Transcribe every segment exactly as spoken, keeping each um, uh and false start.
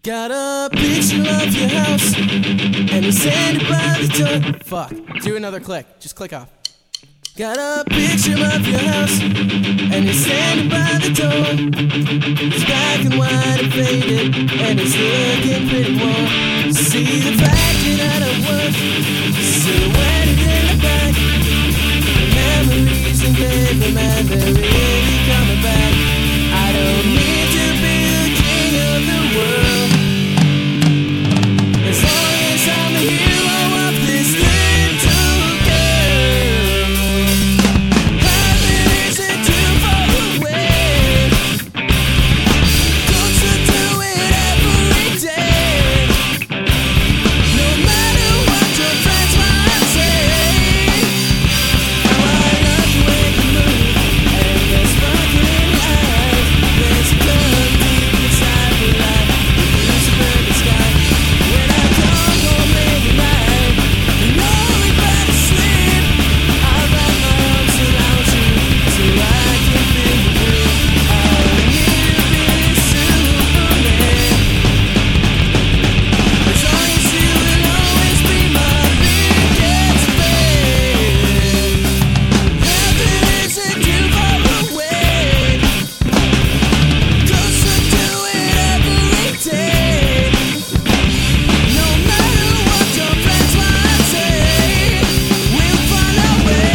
Got a picture of your house, and you send it by the door. Fuck, do another click, just click off. Got a picture of your house, and you send it by the door. It's black and white and faded, and it's looking pretty warm. See the factory that I work, silhouetted in the back. Memories and paper, man, they're really coming back. I don't need to be the king of the world, as long as I'm the hero of this little girl. Heaven isn't too far away. Don't you do it every day, no matter what your friends might say. How I love the way you move, and there's sparkle in your eyes. There's a love deep inside me, like the blues of the sky. When I come home late at night, you know we better sleep. I wrap my arms around you so I can feel you breathe. I don't need to be Superman, as long as you will always be my biggest fan. Heaven isn't too far away. Closer to it every day, no matter what your friends might say. We'll find our way.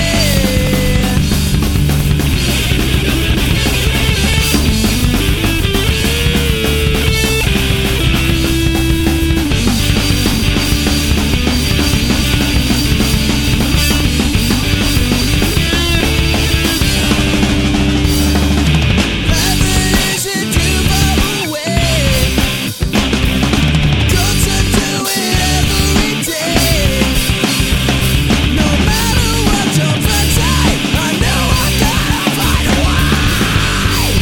Heaven isn't too far away. Closer to it every day, no matter what your friends say. I know I gotta find a way.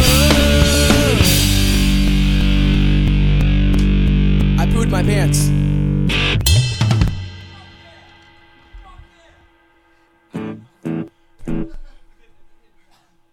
Whoa. I pooed my pants.